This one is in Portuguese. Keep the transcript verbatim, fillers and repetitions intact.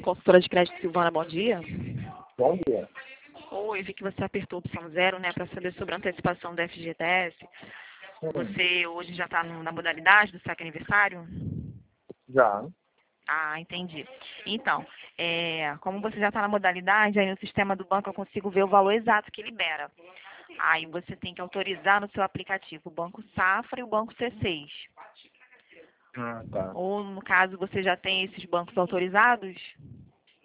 consultora de crédito Silvana, bom dia. Bom dia. Oi, vi que você apertou a opção zero, né, para saber sobre a antecipação do F G T S. Hum, Você hoje já está na modalidade do saque aniversário? Já. Ah, entendi. Então, é, como você já está na modalidade, aí no sistema do banco eu consigo ver o valor exato que libera. Aí você tem que autorizar no seu aplicativo o Banco Safra e o Banco C seis. Ah, tá. Ou, no caso, você já tem esses bancos autorizados?